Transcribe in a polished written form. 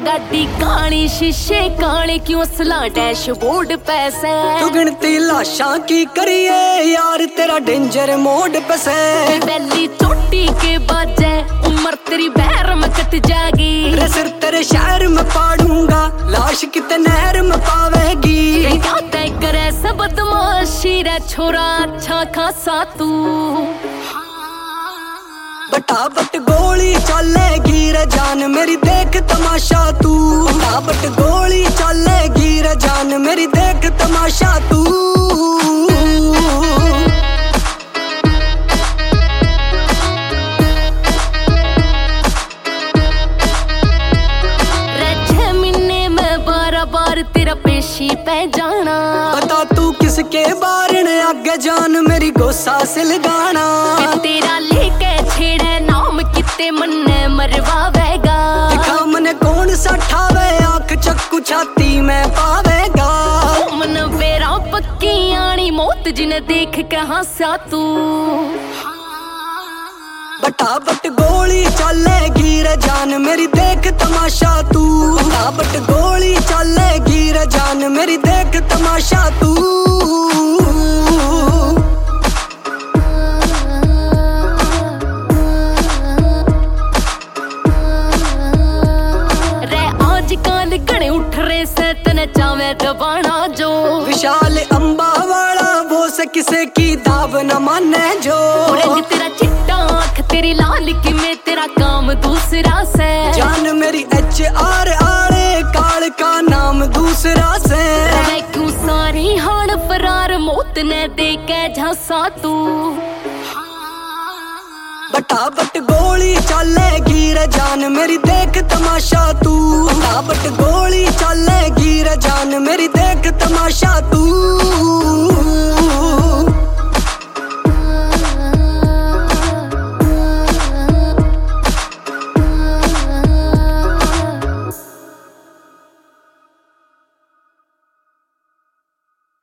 गाड़ी काली शीशे काले क्यों असला डैशबोर्ड पैसे तू गिनती लाशा की करिए यार तेरा डेंजर मोड पे से बैली चोटी के बाजे उम्र तेरी बहर में कट जाएगी रे सिर तेरे शहर में पाड़ूंगा लाश कितने नहर में पावेगी क्या तय करे सब बदमाशी रे छोरा अच्छा खासा तू बटाबट गोली चलेगी रे जान मेरी देख तमाशा तू बटाबट गोली चलेगी रे जान मेरी देख तमाशा तू रे 6 महीने में 12 बार तेरा पेशी पे जाना बता तू किसके बारे ने आगे जान मेरी गोसा से लगाना तेरा लेके छेड़े नाम किते मन्ने मरवावेगा दिखा मने कौन सा ठावे आंख चक्कू छाती में पावेगा मन बेरा पक्की आनी मौत जिन्हें देख के हंसा तू बटाबट गोली चलेगी रे जान मेरी देख तमाशा तू बटाबट गोली चलेगी रे जान मेरी देख तमाशा तू घड़े उठ रहे से तने चावे दबाना जो विशाल अंबा वाला वो से किसे की दाव न माने जो रंग तेरा चिट्टा आँख तेरी लाल की में तेरा काम दूसरा से जान मेरी HR आड़े काल का नाम दूसरा से मैं क्यों सारी हाड़ फरार मौत ने दे के झांसा तू बटाबट गोली चलेगी रे जान मेरी देख तमाशा तू बटाबट गोली चलेगी रे जान मेरी देख तमाशा तू